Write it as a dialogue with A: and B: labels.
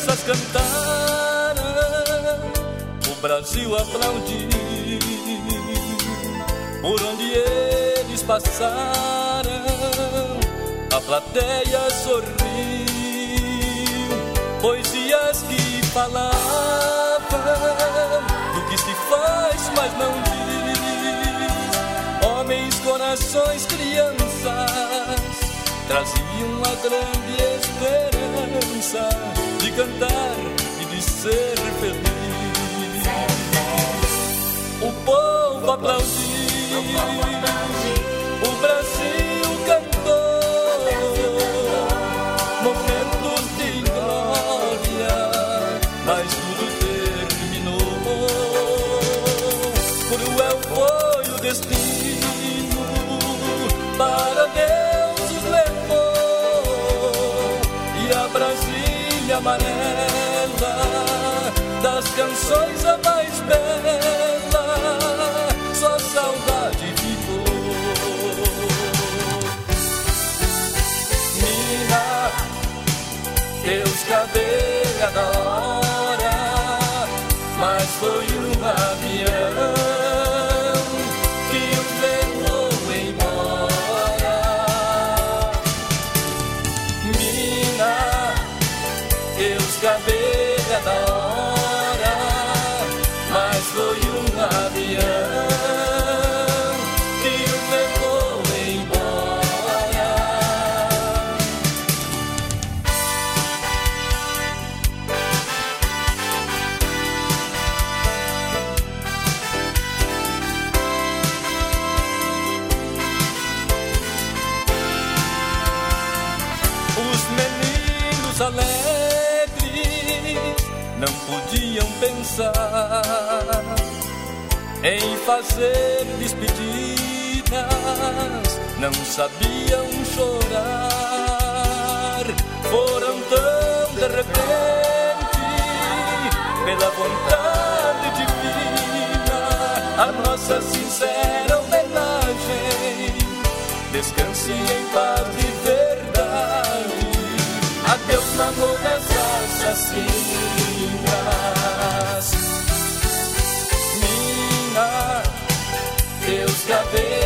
A: crianças cantaram, o Brasil aplaudiu. Por onde eles passaram, a plateia sorriu. Poesias que falavam do que se faz, mas não diz. Homens, corações, crianças traziam a grande esperança de cantar e de ser feliz. O povo aplaudiu, o Brasil cantou, momentos de glória, mas tudo terminou. Cruel foi o destino, para Deus os levou, e a Brasília amarela das canções a mais bela, só saudade ficou. Mina, teus cabelos adora, mas foi um avião que os levou embora. Mina, teus cabelos adora, mas foi um avião que os levou embora. Os meninos alegres não podiam pensar em fazer despedidas, não sabiam chorar. Foram tão de repente, pela vontade divina, a nossa sincera homenagem. Descanse em paz de verdade, adeus mamonas assassinas. Mina, teus cabelos